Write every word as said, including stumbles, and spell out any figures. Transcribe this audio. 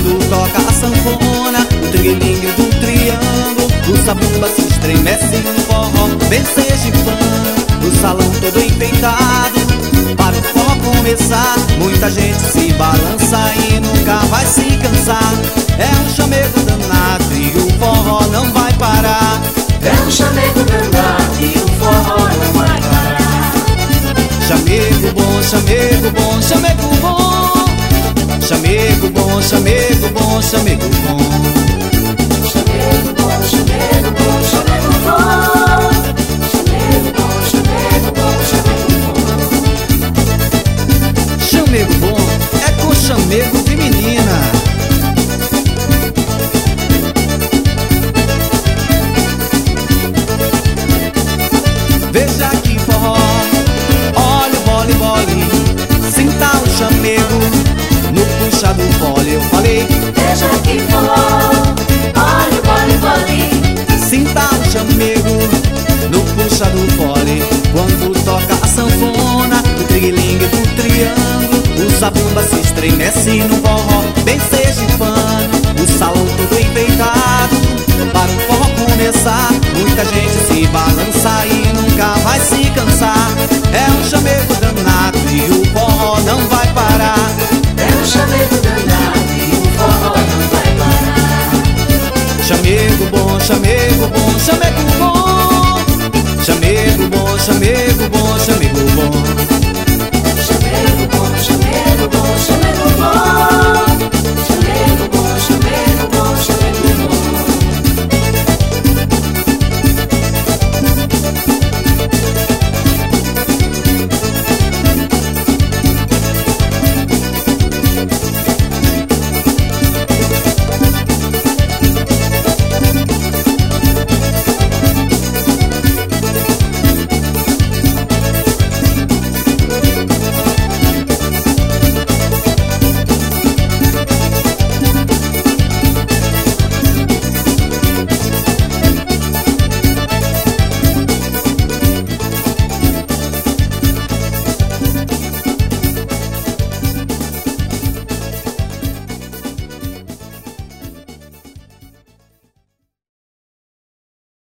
Quando toca a sanfona, o tringue-lingue do triângulo, o sabumba se estremece no forró, bem sergipano. O salão todo enfeitado para o forró começar. Muita gente se balança e nunca vai se cansar. É um chamego danado e o forró não vai parar. É um chamego danado e o forró não vai parar. Chamego bom, chamego bom, chamego bom. Chamego bom, chamego bom, chamego bom. Chamego bom, chamego bom, chamego bom. Chamego bom, chamego bom, chamego bom. Chamego bom é com chamego feminina. Veja que forró, olha o bole bole, sinta o chamego no puxa do fole. Eu falei, Veja que forró, olha o bole bole, sinta o chamego no puxa do fole. Quando toca a sanfona, o tringue-lingue do triângulo, o zabumba se estremece no forró, bem sergipano. O salão todo enfeitado para o forró começar. Muita gente se balança e nunca vai se cansar. É um chamego danado e o forró não vai parar. é um chamego danado e o forró não vai parar. Chamego bom, chamego